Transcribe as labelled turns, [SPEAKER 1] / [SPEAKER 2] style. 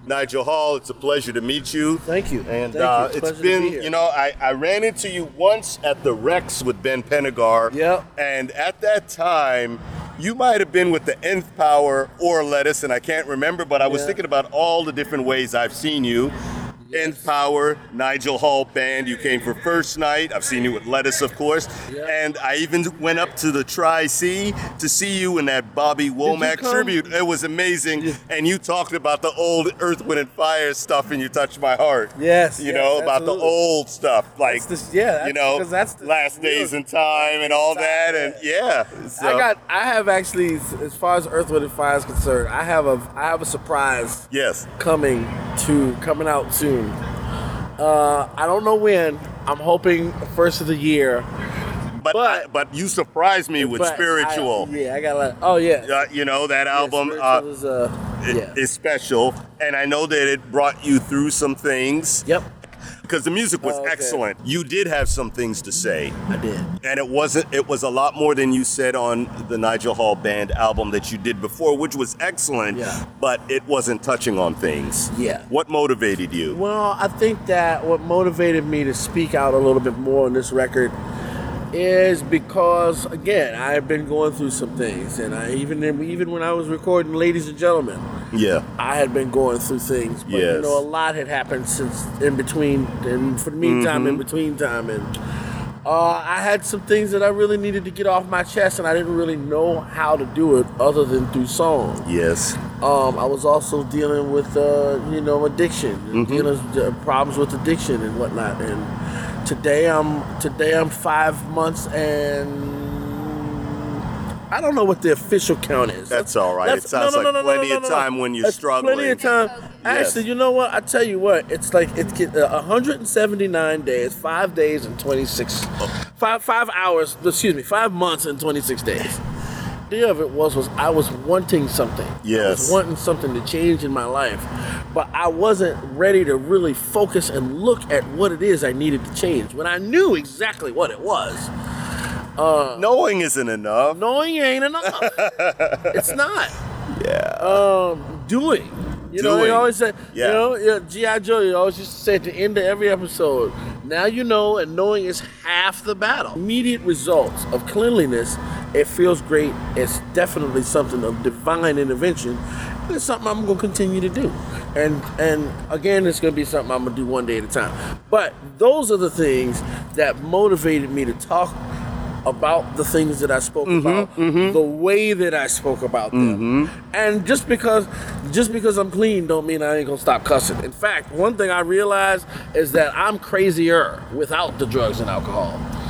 [SPEAKER 1] Nigel Hall, it's a pleasure to meet you.
[SPEAKER 2] Thank you.
[SPEAKER 1] And
[SPEAKER 2] Thank you.
[SPEAKER 1] it's
[SPEAKER 2] Pleasure to be
[SPEAKER 1] been,
[SPEAKER 2] here.
[SPEAKER 1] you know, I ran into you once at the Rex with Ben Pennegar.
[SPEAKER 2] Yep.
[SPEAKER 1] And at that time, you might have been with the Nth Power or Lettuce, and I can't remember, but I was
[SPEAKER 2] Yeah.
[SPEAKER 1] thinking about all the different ways I've seen you. Nth Power, Nigel Hall Band, you came for First Night. I've seen you with Lettuce, of course.
[SPEAKER 2] Yeah.
[SPEAKER 1] And I even went up to the Tri-C to see you in that Bobby Womack
[SPEAKER 2] come?
[SPEAKER 1] tribute. It was amazing.
[SPEAKER 2] Yeah.
[SPEAKER 1] And you talked about the old Earth, Wind, and Fire stuff, and you touched my heart.
[SPEAKER 2] Yes,
[SPEAKER 1] You
[SPEAKER 2] yes,
[SPEAKER 1] know, about the
[SPEAKER 2] absolutely.
[SPEAKER 1] old stuff. Like,
[SPEAKER 2] That's 'cause that's the
[SPEAKER 1] Last
[SPEAKER 2] real-
[SPEAKER 1] Days in Time and all that. And yeah. So,
[SPEAKER 2] I have actually, as far as Earth, Wind, and Fire is concerned, I have a surprise
[SPEAKER 1] yes.
[SPEAKER 2] coming out soon. I don't know when. I'm hoping first of the year.
[SPEAKER 1] But you surprised me with
[SPEAKER 2] But
[SPEAKER 1] Spiritual.
[SPEAKER 2] I got like, oh yeah.
[SPEAKER 1] You know, that album
[SPEAKER 2] Spiritual is,
[SPEAKER 1] is special. And I know that it brought you through some things.
[SPEAKER 2] Yep,
[SPEAKER 1] Because the music was
[SPEAKER 2] Oh, okay.
[SPEAKER 1] excellent. You did have some things to say.
[SPEAKER 2] I did.
[SPEAKER 1] And it was a lot more than you said on the Nigel Hall Band album that you did before, which was excellent,
[SPEAKER 2] Yeah.
[SPEAKER 1] but it wasn't touching on things.
[SPEAKER 2] Yeah.
[SPEAKER 1] What motivated you?
[SPEAKER 2] Well, I think that what motivated me to speak out a little bit more on this record is because, again, I have been going through some things, and even when I was recording Ladies and Gentlemen,
[SPEAKER 1] Yeah.
[SPEAKER 2] I had been going through things, but
[SPEAKER 1] Yes.
[SPEAKER 2] you know, a lot had happened since in between, and for the meantime, in between time, and I had some things that I really needed to get off my chest, and I didn't really know how to do it other than through song.
[SPEAKER 1] Yes.
[SPEAKER 2] I was also dealing with, addiction, and dealing with problems with addiction and whatnot. And today I'm 5 months, and I don't know what the official count is.
[SPEAKER 1] That's all right. It sounds like plenty of time when you're
[SPEAKER 2] That's
[SPEAKER 1] struggling.
[SPEAKER 2] Plenty of time.
[SPEAKER 1] Yes.
[SPEAKER 2] Actually, you know what? I tell you what. It's like 179 days, 5 days and 26, 5 hours. Excuse me, 5 months and 26 days. The idea of it was I was wanting something. I
[SPEAKER 1] Yes.
[SPEAKER 2] was wanting something to change in my life, but I wasn't ready to really focus and look at what it is I needed to change when I knew exactly what it was.
[SPEAKER 1] Knowing isn't enough.
[SPEAKER 2] Knowing ain't enough. It's not.
[SPEAKER 1] Yeah.
[SPEAKER 2] Doing. You know,
[SPEAKER 1] Doing.
[SPEAKER 2] they always say,
[SPEAKER 1] Yeah.
[SPEAKER 2] G.I. Joe, you always used to say at the end of every episode, now you know, and knowing is half the battle. Immediate results of cleanliness, it feels great. It's definitely something of divine intervention. It's something I'm going to continue to do. And again, it's going to be something I'm going to do one day at a time. But those are the things that motivated me to talk about the things that I spoke about, the way that I spoke about them. And just because I'm clean don't mean I ain't gonna stop cussing. In fact, one thing I realized is that I'm crazier without the drugs and alcohol.